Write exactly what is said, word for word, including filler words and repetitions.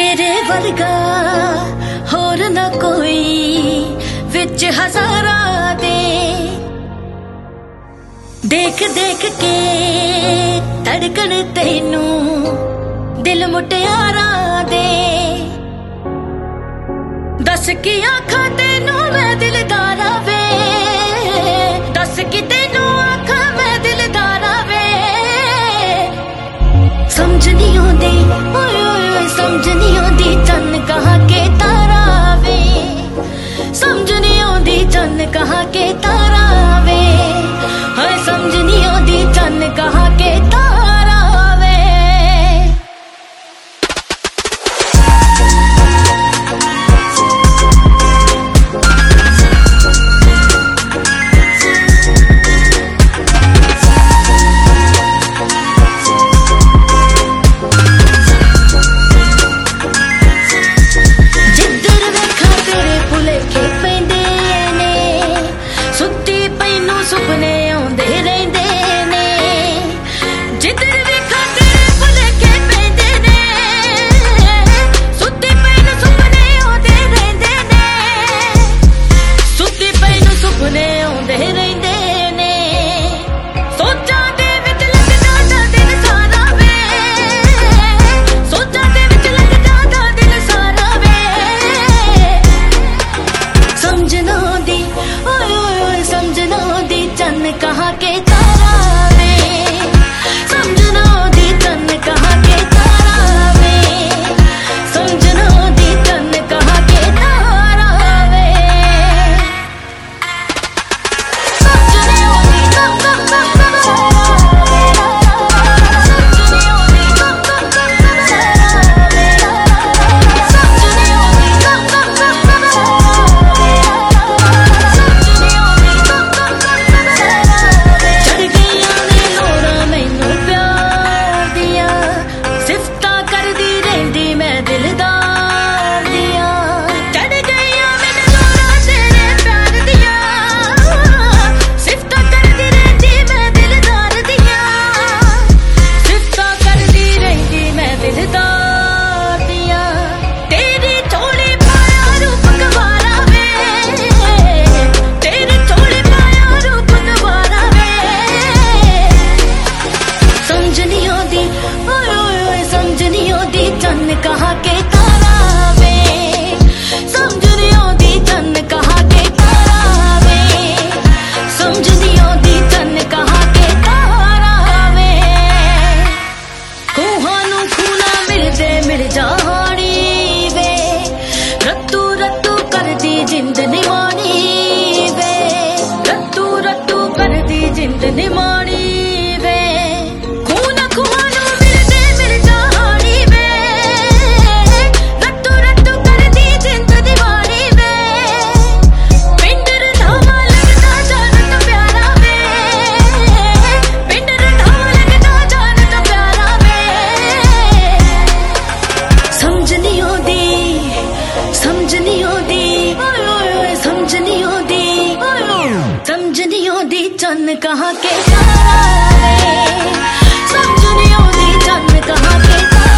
तेरे वर्गा होर न कोई विच हजारां दे, देख देख के धड़कन तैनू दिल मुटियारां दे। दस की आखां तैनू मैं दिलदारा वे, दस की तैनू आखां मैं दिलदारा वे। समझ नहीं आंदी ओए ओए समझ नहीं आंदी चन्न कहाँ के तारा वे, समझ नहीं आंदी चन्न कहाँ के तारा वे, हाय समझ नहीं आंदी चन्न कहाँ के तारा वे। सुपने आउंदे रहिंदे ने, जिधर वेखा तेरे भुलेखे पैंदे ने, सुत्ती पई नूं सुपने आउंदे रहिंदे ने, सुत्ती पई नूं सुपने आउंदे रहिंदे ने। सोचां दे विच लग जांदा दिल सारा वे, सोचां दे विच लग जांदा दिल सारा वे। समझ ना आंदी ओए ओए समझ ना आंदी चन्न कहाँ के तारा वे, समझ ना आंदी चन्न कहाँ के तारा वे, समझ ना आंदी चन्न कहाँ के तारा वे। समझ नहीं आंदी कम कम कम कम तारा वे, समझ नहीं आंदी कम कम कम कम तारा वे, समझ नहीं आंदी कम कम कम कम तारा वे, समझ नहीं आंदी कम कम कम कम तारा वे। चढ़ गईयां ने लोरां मैनू प्यार दियां, सिफतां करदी रहिंदी मैं दिलदार दियां। चढ़ गईयां मैनू लोरां तेरे प्यार दियां, सिफतां करदी रहिंदी मैं दिलदार दियां, सिफतां करदी रहिंदी मैं दिलदार दियां। तेरी चोली पाया रूप गवारा वे, तेरी चोली पाया रूप गवारा वे। समझ नहीं आंदी ओए ओए ओए समझ नहीं आंदी चन्न कहाँ के तारा वे, समझ नहीं आंदी चन्न कहाँ के तारा वे, समझ नहीं आंदी चन्न कहाँ के तारा वे। खूहां नूं खूना मिलदे मिल जाणी वे, रत्तू रत्तू करदी जिंद निमाणी वे, रत्तू रत्तू करदी जिंद निमाणी वे। खून खूहां नूं मिलदे मिल जाणी वे, रत्तू रत्तू करदी जिंद निमाणी वे। पिंड रंधावा लगदा जान तो प्यारा वे, पिंड रंधावा लगदा जान तो प्यारा वे। समझ नहीं आंदी समझ नहीं आंदी ओए ओए ओए समझ नहीं आंदी ओए ओए समझ नहीं आंदी चन्न कहाँ के तारा वे, समझ नहीं आंदी चन्न कहाँ के तारा